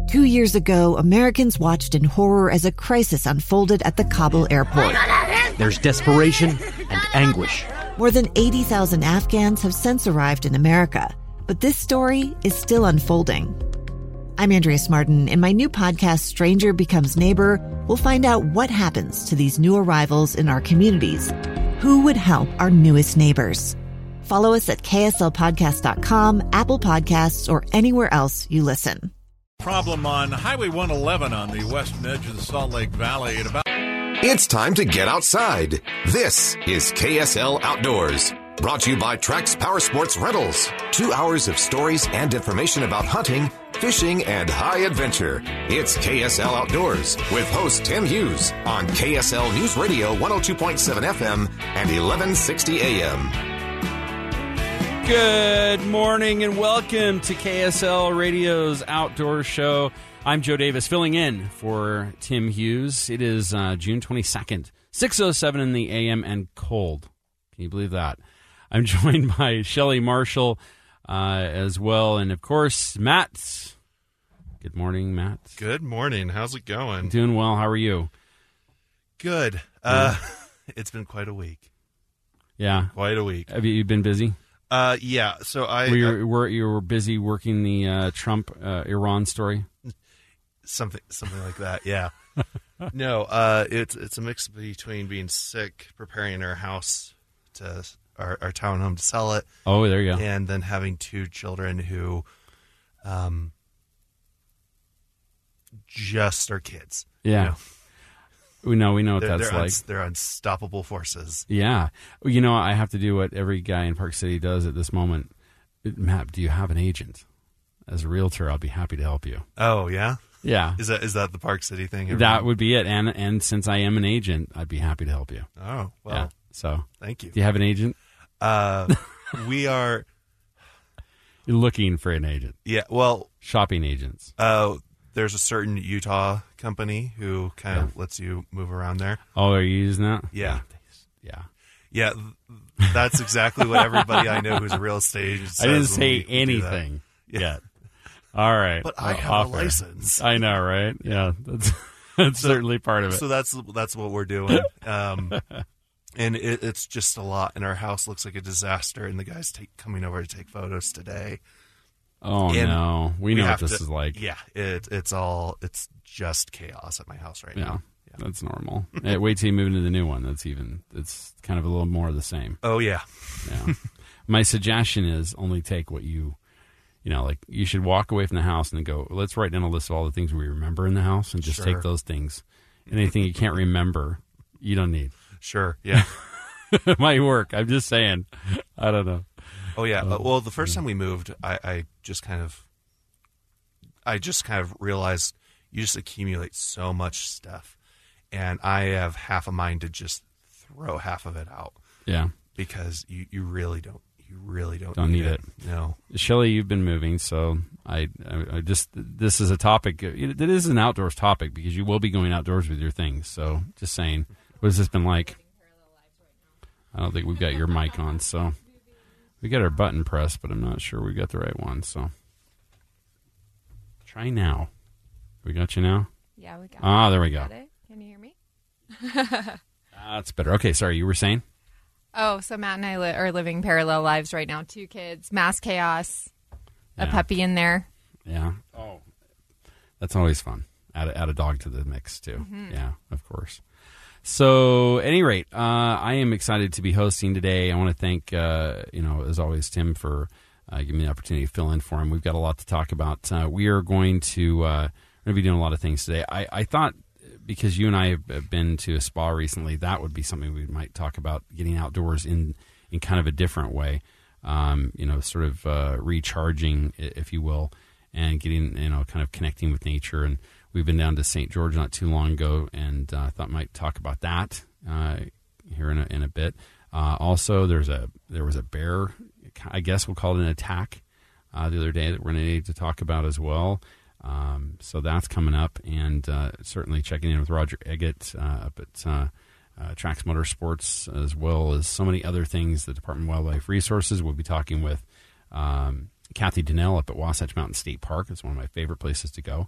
2 years ago, Americans watched in horror as a crisis unfolded at the Kabul airport. There's desperation and anguish. More than 80,000 Afghans have since arrived in America, but this story is still unfolding. I'm Andrea Smartin. In my new podcast, Stranger Becomes Neighbor, we'll find out what happens to these new arrivals in our communities. Who would help our newest neighbors? Follow us at kslpodcast.com, Apple Podcasts, or anywhere else you listen. Problem on Highway 111 on the western edge of the Salt Lake Valley at about... It's time to get outside. This is KSL Outdoors. Brought to you by Trax Power Sports Rentals. 2 hours of stories and information about hunting, fishing, and high adventure. It's KSL Outdoors with host Tim Hughes on KSL News Radio 102.7 FM and 1160 AM. Good morning and welcome to KSL Radio's Outdoor Show. I'm Joe Davis filling in for Tim Hughes. It is June 22nd, 6:07 in the AM and cold. Can you believe that? I'm joined by Shelley Marshall as well, and of course, Matt. Good morning, Matt. Good morning. How's it going? Doing well. How are you? Good. It's been quite a week. Yeah. Quite a week. Have you been busy? Yeah. So you were busy working the Trump Iran story? Something like that, yeah. No, it's a mix between being sick, preparing our house to our townhome to sell it. Oh, there you go. And then having 2 children who just are kids. Yeah. We know what that's like. They're unstoppable forces. Yeah. You know, I have to do what every guy in Park City does at this moment. Matt, do you have an agent? As a realtor, I'll be happy to help you. Oh, yeah? Yeah. Is that the Park City thing? That would be it. And since I am an agent, I'd be happy to help you. Oh, well. Yeah. So, thank you. Do you have an agent? We are... You're looking for an agent. Yeah, well... Shopping agents. There's a certain Utah company who kind of lets you move around there. Oh, are you using that? Yeah. Yeah. Yeah, that's exactly what everybody I know who's a real estate agent says. I didn't say anything yet. All right. But I have a license. I know, right? Yeah, that's certainly part of it. So that's what we're doing. And it's just a lot. And our house looks like a disaster. And the guy's coming over to take photos today. Oh, and no. We know what this is like. Yeah, it's just chaos at my house right now. Yeah. That's normal. Wait till you move into the new one. It's kind of a little more of the same. Oh, yeah. Yeah. My suggestion is only take what you should walk away from the house and then go, let's write down a list of all the things we remember in the house and just take those things. Anything you can't remember, you don't need. Sure, yeah. It might work. I'm just saying. I don't know. Oh, yeah. Well, the first time we moved, I just kind of realized you just accumulate so much stuff. And I have half a mind to just throw half of it out. Yeah. Because you really don't need it. No. Shelley, you've been moving, so I just, this is a topic. It is an outdoors topic because you will be going outdoors with your things. So just saying, what has this been like? I don't think we've got your mic on, so we got our button pressed, but I'm not sure we got the right one. So try now. We got you now? Yeah, we got it. Ah, there we go. Can you hear me? That's better. Okay, sorry, you were saying? Oh, so Matt and I are living parallel lives right now. 2 kids, mass chaos, a puppy in there. Yeah. Oh, that's always fun. Add a dog to the mix, too. Mm-hmm. Yeah, of course. So, at any rate, I am excited to be hosting today. I want to thank, as always, Tim for giving me the opportunity to fill in for him. We've got a lot to talk about. We are going to be doing a lot of things today. I thought, because you and I have been to a spa recently, that would be something we might talk about, getting outdoors in kind of a different way, sort of recharging, if you will, and getting, kind of connecting with nature. And we've been down to St. George not too long ago, and I thought might talk about that here in a bit. Also, there was a bear, I guess we'll call it an attack, the other day that we're going to need to talk about as well. So that's coming up, and certainly checking in with Roger Eggett up at Trax Motorsports, as well as so many other things. The Department of Wildlife Resources. We'll be talking with Kathy Donnell up at Wasatch Mountain State Park. It's one of my favorite places to go.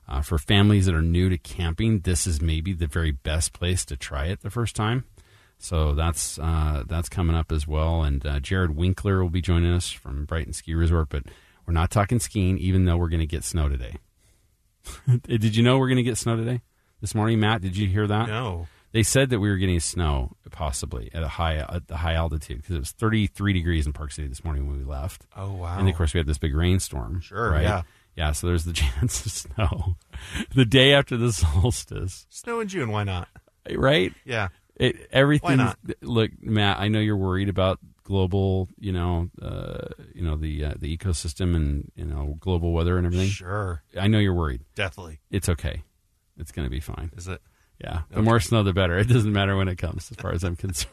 For families that are new to camping, this is maybe the very best place to try it the first time. So that's coming up as well. And Jared Winkler will be joining us from Brighton Ski Resort, but we're not talking skiing, even though we're going to get snow today. Did you know we're going to get snow today? This morning, Matt, did you hear that? No. They said that we were getting snow, possibly, at the high altitude, because it was 33 degrees in Park City this morning when we left. Oh, wow. And, of course, we had this big rainstorm. Sure, right? yeah. Yeah, so there's the chance of snow the day after the solstice. Snow in June, why not? Right? Yeah. Everything. Why not? Look, Matt, I know you're worried about global, the ecosystem and, global weather and everything. Sure. I know you're worried. Definitely. It's okay. It's going to be fine. Is it? Yeah. The more snow, the better. It doesn't matter when it comes, as far as I'm concerned.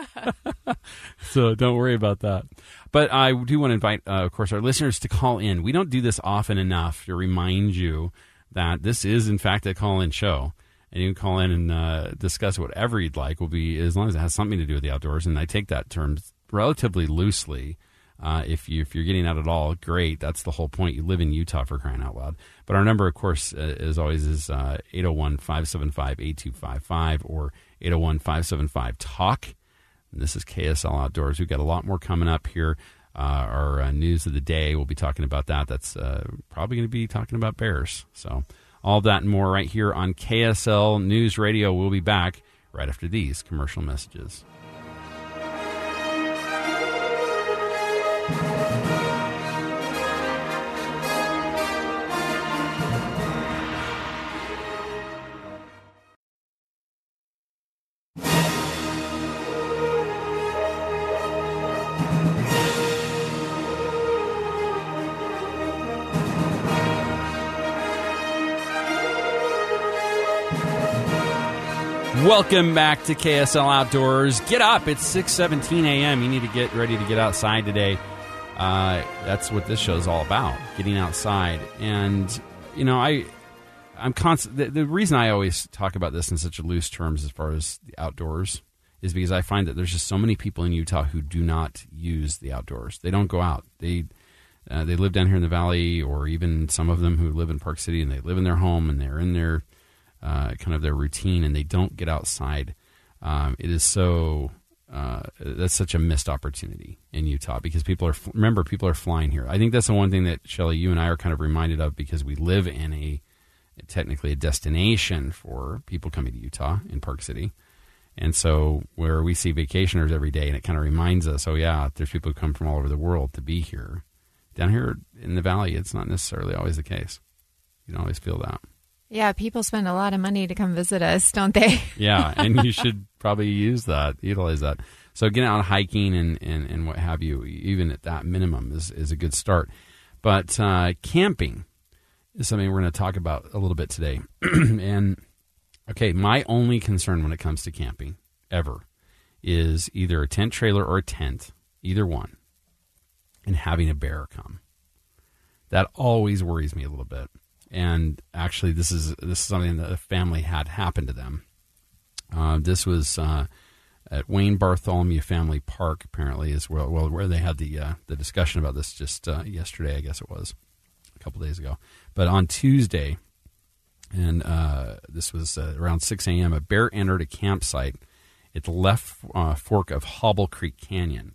So don't worry about that. But I do want to invite, of course, our listeners to call in. We don't do this often enough to remind you that this is, in fact, a call-in show. And you can call in and discuss whatever you'd like. Will be as long as it has something to do with the outdoors. And I take that term relatively loosely. If you're getting out at all, great. That's the whole point. You live in Utah, for crying out loud. But our number, of course, as always, is 801-575-8255 or 801-575-TALK. And this is KSL Outdoors. We've got a lot more coming up here. Our news of the day, we'll be talking about that. That's probably going to be talking about bears. So all that and more right here on KSL News Radio. We'll be back right after these commercial messages. Welcome back to KSL Outdoors. Get up. It's 6:17 a.m. You need to get ready to get outside today. That's what this show is all about, getting outside. And, I'm constant. The reason I always talk about this in such loose terms as far as the outdoors is because I find that there's just so many people in Utah who do not use the outdoors. They don't go out. They live down here in the valley, or even some of them who live in Park City, and they live in their home and they're in their kind of their routine, and they don't get outside. It is so that's such a missed opportunity in Utah because people are flying here. I think that's the one thing that, Shelley, you and I are kind of reminded of because we live in technically a destination for people coming to Utah in Park City. And so where we see vacationers every day, and it kind of reminds us, oh yeah, there's people who come from all over the world to be here. Down here in the valley, it's not necessarily always the case. You don't always feel that. Yeah, people spend a lot of money to come visit us, don't they? Yeah, and you should probably utilize that. So getting out hiking and what have you, even at that minimum, is a good start. But camping is something we're going to talk about a little bit today. And, okay, my only concern when it comes to camping, ever, is either a tent trailer or a tent, either one, and having a bear come. That always worries me a little bit. And actually, this is something that a family had happen to them. This was at Wayne Bartholomew Family Park, apparently, as well, where they had the discussion about this just yesterday, I guess it was, a couple days ago. But on Tuesday, and this was around 6 a.m., a bear entered a campsite at the left fork of Hobble Creek Canyon.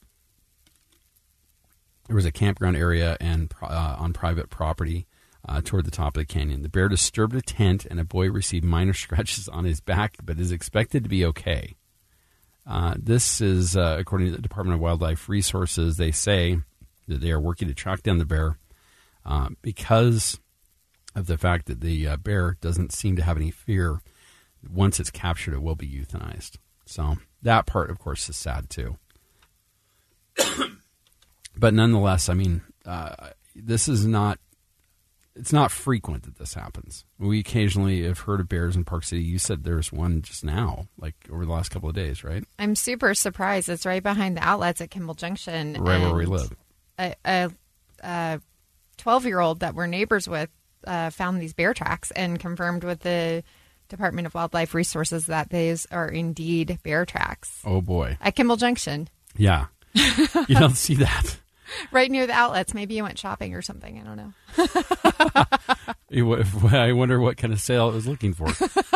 There was a campground area and on private property toward the top of the canyon. The bear disturbed a tent, and a boy received minor scratches on his back, but is expected to be okay. This is, according to the Department of Wildlife Resources, they say that they are working to track down the bear because of the fact that the bear doesn't seem to have any fear. Once it's captured, it will be euthanized. So that part, of course, is sad too. But nonetheless, I mean, this is not. It's not frequent that this happens. We occasionally have heard of bears in Park City. You said there's one just now, like over the last couple of days, right? I'm super surprised. It's right behind the outlets at Kimball Junction. Right where we live. A 12-year-old that we're neighbors with found these bear tracks and confirmed with the Department of Wildlife Resources that these are indeed bear tracks. Oh, boy. At Kimball Junction. Yeah. You don't see that. Right near the outlets. Maybe you went shopping or something. I don't know. I wonder what kind of sale it was looking for.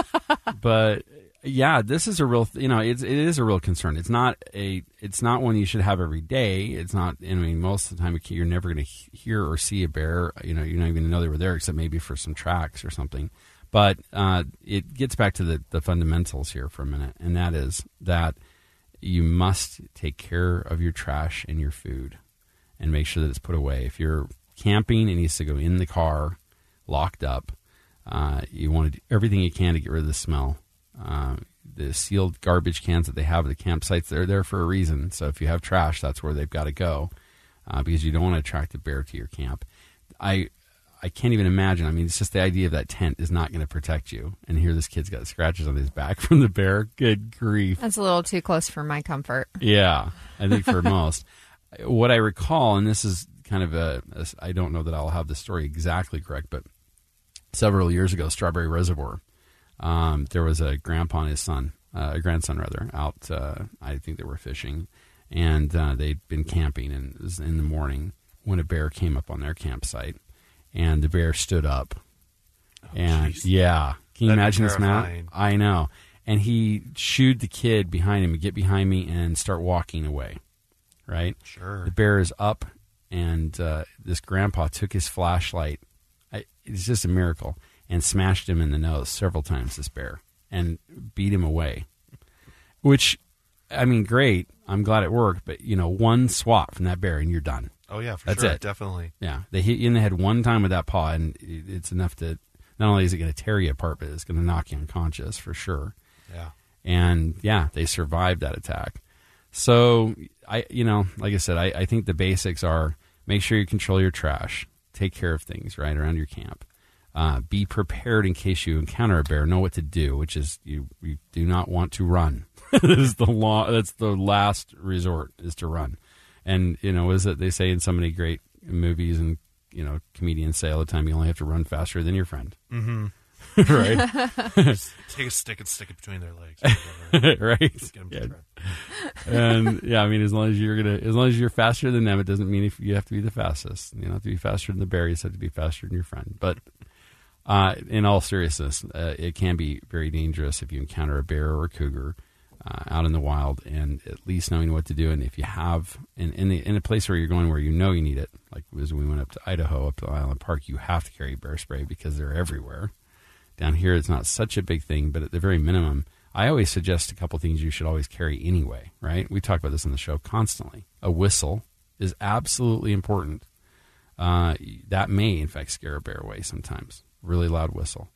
But yeah, this is a real, it is a real concern. It's not one you should have every day. It's not, most of the time you're never going to hear or see a bear. You're not even going to know they were there except maybe for some tracks or something. But it gets back to the fundamentals here for a minute, and that is that you must take care of your trash and your food and make sure that it's put away. If you're camping, it needs to go in the car, locked up. You want to do everything you can to get rid of the smell. The sealed garbage cans that they have at the campsites, they're there for a reason. So if you have trash, that's where they've got to go, because you don't want to attract a bear to your camp. I can't even imagine. It's just the idea of that tent is not going to protect you. And here this kid's got scratches on his back from the bear. Good grief. That's a little too close for my comfort. Yeah, I think for most. What I recall, and this is kind of I don't know that I'll have the story exactly correct, but several years ago, Strawberry Reservoir, there was a grandpa and his son, a grandson rather, out, I think they were fishing, and they'd been camping, and it was in the morning when a bear came up on their campsite, and the bear stood up. And geez. Yeah, can you imagine this, Matt? I know. And he shooed the kid behind him, get behind me and start walking away, right? Sure. The bear is up, and this grandpa took his flashlight. It's just a miracle. And smashed him in the nose several times, this bear, and beat him away. Which, great. I'm glad it worked. But, one swat from that bear and you're done. Oh, yeah, for That's sure. it. Definitely. Yeah. They hit you in the head one time with that paw, and it's enough to, not only is it going to tear you apart, but it's going to knock you unconscious for sure. Yeah. And, yeah, they survived that attack. So, like I said, I think the basics are make sure you control your trash. Take care of things, right, around your camp. Be prepared in case you encounter a bear. Know what to do, which is you do not want to run. That is the law. That's the last resort, is to run. And is it they say in so many great movies, and comedians say all the time, you only have to run faster than your friend. Mm-hmm. Right. Just take a stick and stick it between their legs. Right. Just get them And yeah, as long as you're faster than them, it doesn't mean if you have to be the fastest. You don't have to be faster than the bear. You just have to be faster than your friend. But in all seriousness, it can be very dangerous if you encounter a bear or a cougar out in the wild, and at least knowing what to do. And if you have in a place where you're going where you need it, like as we went up to Idaho, up to Island Park, you have to carry bear spray because they're everywhere. Down here, it's not such a big thing, but at the very minimum, I always suggest a couple things you should always carry anyway, right? We talk about this on the show constantly. A whistle is absolutely important. That may, in fact, scare a bear away sometimes. Really loud whistle.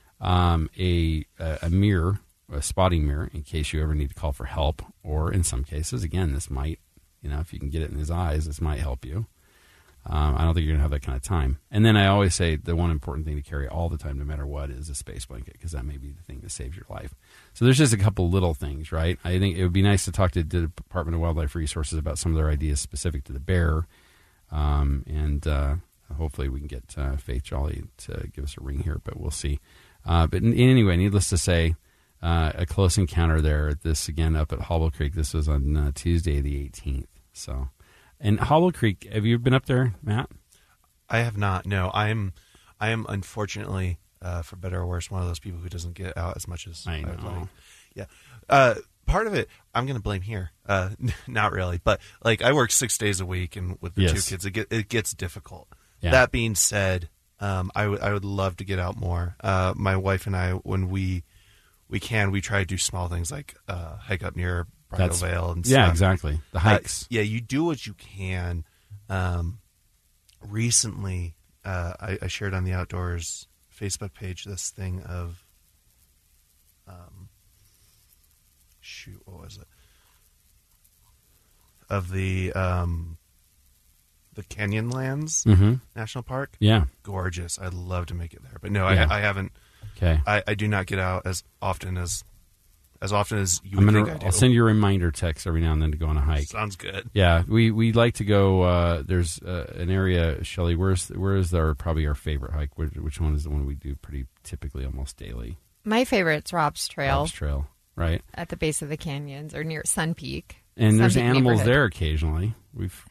A mirror, a spotting mirror, in case you ever need to call for help. Or in some cases, again, this might, if you can get it in his eyes, this might help you. I don't think you're going to have that kind of time. And then I always say the one important thing to carry all the time, no matter what, is a space blanket, because that may be the thing that saves your life. So there's just a couple little things, right? I think it would be nice to talk to the Department of Wildlife Resources about some of their ideas specific to the bear. And hopefully we can get Faith Jolly to give us a ring here, but we'll see. But anyway, needless to say, a close encounter there. This, again, up at Hobble Creek. This was on Tuesday the 18th. So... And Hobble Creek, have you been up there, Matt? I have not. No, I am unfortunately, for better or worse, one of those people who doesn't get out as much as I would like. Yeah. Part of it, I'm going to blame here. Not really, but I work 6 days a week, and with the 2 kids, it gets difficult. Yeah. That being said, I would love to get out more. My wife and I, when we can, we try to do small things like hike up near Bridal Veil and stuff. Yeah, exactly. The hikes. You do what you can. Recently, I shared on the Outdoors Facebook page this thing of, what was it? Of the Canyonlands National Park. Yeah, gorgeous. I'd love to make it there, but no, I haven't. Okay, I do not get out as often as you would think I do. I'll send you a reminder text every now and then to go on a hike. Sounds good. Yeah, we like to go. There's an area, Shelley. Where is probably our favorite hike? Which one is the one we do pretty typically almost daily? My favorite's Rob's Trail. Rob's Trail, right at the base of the canyons or near Sun Peak. And there's animals there occasionally.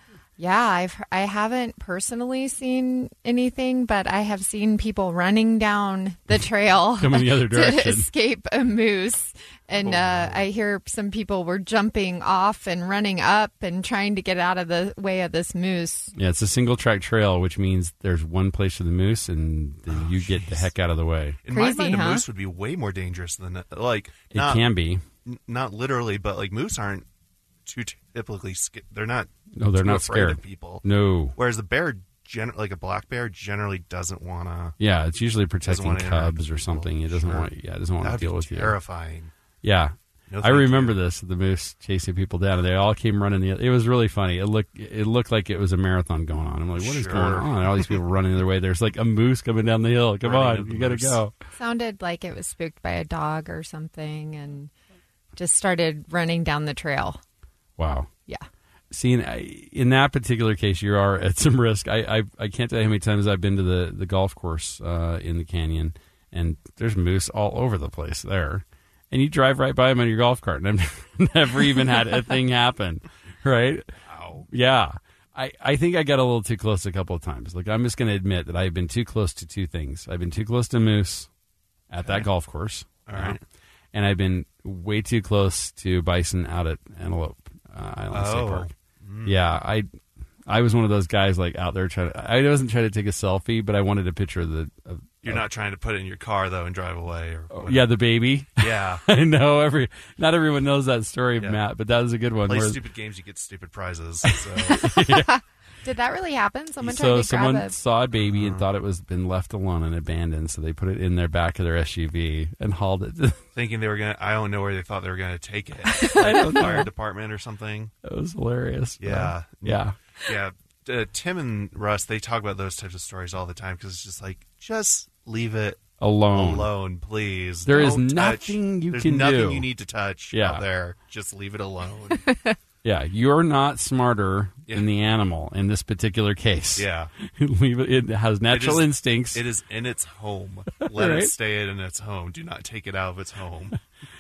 Yeah, I haven't personally seen anything, but I have seen people running down the trail coming the other direction to escape a moose. And I hear some people were jumping off and running up and trying to get out of the way of this moose. Yeah, it's a single track trail, which means there's one place for the moose, and then you get the heck out of the way. In Crazy, my mind, huh? a moose would be way more dangerous than It can be. Not literally, but like moose aren't too typically they're not. No, they're too not afraid scared of people. No. Whereas the bear, like a black bear, generally doesn't want to. Yeah, it's usually protecting wanna cubs or interact something. with It doesn't people. want. Yeah, it doesn't want That to would deal be with you. terrifying. Yeah. No, I thank remember you. this, the moose chasing people down, and they all came running. It was really funny. It looked like it was a marathon going on. I'm like, what is Sure. going on? And all these people running their way. There's like a moose coming down the hill. Come Running on, of you got to moose. go. Sounded like it was spooked by a dog or something and just started running down the trail. Wow. Yeah. See, in that particular case, you are at some risk. I can't tell you how many times I've been to the golf course in the canyon, and there's moose all over the place there. And you drive right by them on your golf cart, and I've never even had a thing happen, right? Wow. Yeah. I think I got a little too close a couple of times. Like, I'm just going to admit that I've been too close to two things. I've been too close to moose at that golf course. All right. And I've been way too close to bison out at Antelope Island State Park. Yeah, I was one of those guys like out there I wasn't trying to take a selfie, but I wanted a picture of the. You're not trying to put it in your car though and drive away, or whatever. Yeah, the baby. Yeah. I know not everyone knows that story, Matt, but that was a good one. Play where- stupid games, you get stupid prizes. So. Did that really happen? Someone tried to grab someone a... saw a baby and thought it was been left alone and abandoned, so they put it in their back of their SUV and hauled it. Thinking they were gonna, I don't know where they thought they were gonna take it. I don't know. Fire department or something. It was hilarious. Yeah. Yeah. Yeah. Tim and Russ, they talk about those types of stories all the time because it's just like, just leave it alone, please. There is Don't touch. nothing you There's can nothing do. you need to touch Yeah. out there. Just leave it alone. Yeah, you're not smarter than the animal in this particular case. Yeah. Leave it. It has natural instincts. It is in its home. Let Right. it stay in its home. Do not take it out of its home.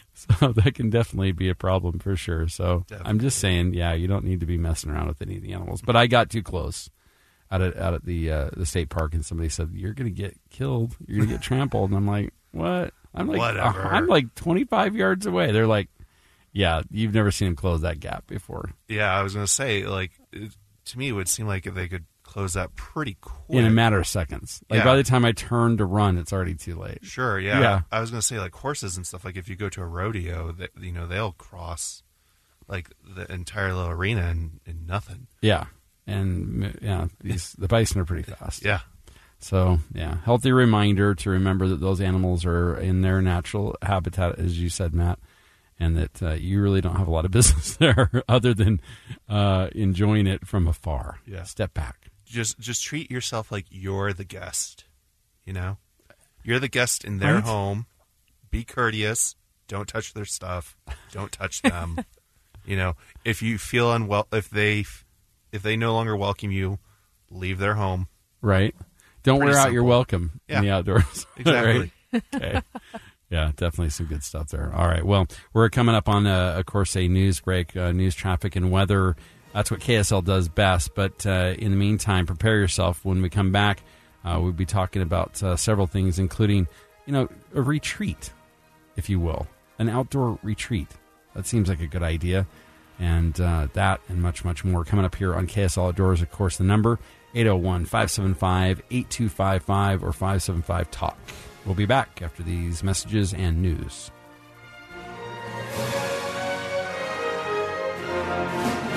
So that can definitely be a problem for sure. So I'm just saying, yeah, you don't need to be messing around with any of the animals. But I got too close out at the state park, and somebody said, "You're going to get killed. You're going to get trampled." And I'm like, "What?" I'm like, Whatever. I'm like 25 yards away. They're like, "Yeah, you've never seen him close that gap before." Yeah, I was going to say, like, to me, it would seem like if they could close that pretty quick. In a matter of seconds. Like, Yeah. by the time I turn to run, it's already too late. Sure, yeah. Yeah. I was going to say, like, horses and stuff, like, if you go to a rodeo, that they'll cross, like, the entire little arena in nothing. Yeah. And, yeah, the bison are pretty fast. Yeah. So, yeah, healthy reminder to remember that those animals are in their natural habitat, as you said, Matt, and that you really don't have a lot of business there other than enjoying it from afar. Yeah. Step back. Just treat yourself like you're the guest, you know? You're the guest in their Right. home. Be courteous. Don't touch their stuff. Don't touch them. You know, if you feel unwell, if they no longer welcome you, leave their home. Right. Don't Pretty wear out simple. your welcome in the outdoors. Exactly. Right? Okay. Yeah, definitely some good stuff there. All right. Well, we're coming up on, of course, a news break, news, traffic, and weather. That's what KSL does best. But in the meantime, prepare yourself. When we come back, we'll be talking about several things, including, a retreat, if you will, an outdoor retreat. That seems like a good idea. And that and much, much more coming up here on KSL Outdoors. Of course, the number 801-575-8255 or 575-TALK. We'll be back after these messages and news.